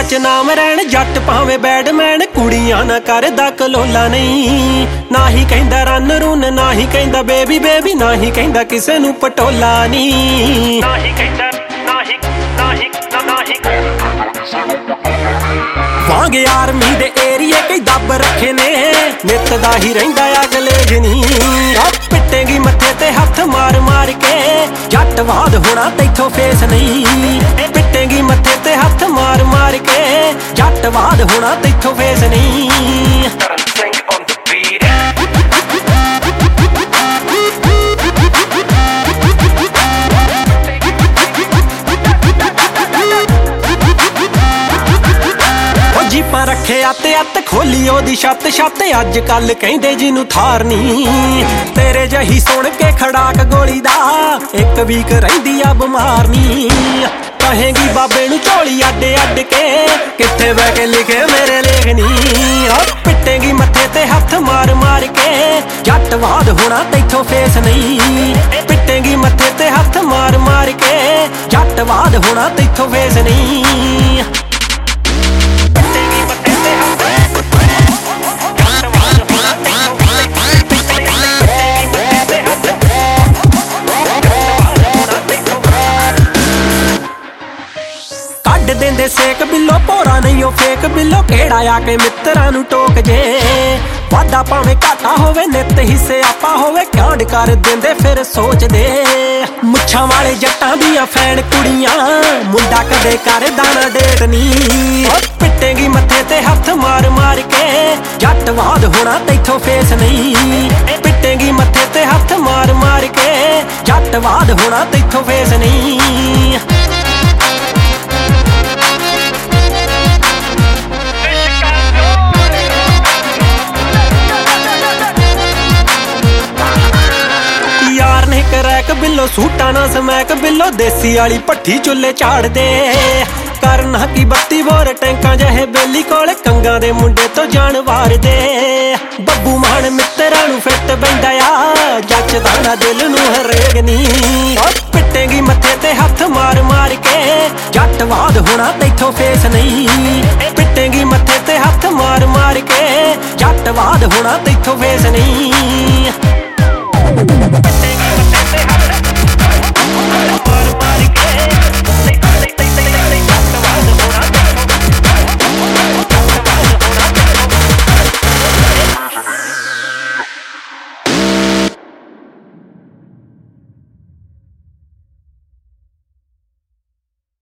च नाम रहन जट भावें बैडमैन, कुड़ियां ना करदा कलोला नहीं। ना ही कहंदा रन रुन, ना ही कहंदा बेबी बेबी, ना ही कहंदा किसे नू पटोला नहीं। वांग आर्मी दे एरिए कई दब रखे ने, नित दा ही रहिंदा अगले जनी। पिटेगी मत्थे ते हथ मार मार के, जटवाद होना तैथों फेस नहीं। पिटेगी मत्थे ते हथ मार मार के, जटवाद होना तैथों फेस नहीं। जीपा रखे आते अत खोली ओदी छत छत, अज कल कहंदे जिनू थार नी। तेरे जही सुन के खड़ाक गोली दा, एक वीक रहिंदी आ बमार नी। कहेंगी बाबे नू झोली अड अड के, किथे बह के लिखे मेरे लेख नी। पिटेगी मत्थे ते हथ मार मार के, जटवाद होना तैथों फेस नहीं। पिटेगी मत्थे ते हथ मार मार के, जटवाद होना तैथों फेस नहीं। देंदे सेक बिल्लो भोरा नहीं ओ फेक बिल्लो, केड़ा आके मित्रां नू टोक जे। वादा भावें घाटा होवे नित हिस्से आपा होवे, कांड कर देंदे फिर सोच दे। मुच्छां वाले जट्टां दियां फैन कुड़ियां, मुंडा कदे करदा ना डेट नी। पिटेगी मत्थे ते हथ मार मार के, जटवाद होना तैथों फेस नहीं। पिटेगी मत्थे ते हथ मार मार के, जटवाद होना तैथों फेस नहीं। रैक बिल्लो सूटा ना समैक बिल्लो, देसी वाली भट्ठी चुल्ले झाड़ दे। करना की बत्ती बोर टैंका जहे बेली कोले, कंगा दे मुंडे तो जान वार दे। बब्बू मान मित्तरां नू फिट बैंदा आ, जचदा ना दिल नू हरेग नी। पिटेगी मत्थे ते हथ मार मार के, जटवाद होना तैथों फेस नहीं। पिटेगी मत्थे ते हथ मार मार के, जटवाद होना तैथों फेस नहीं।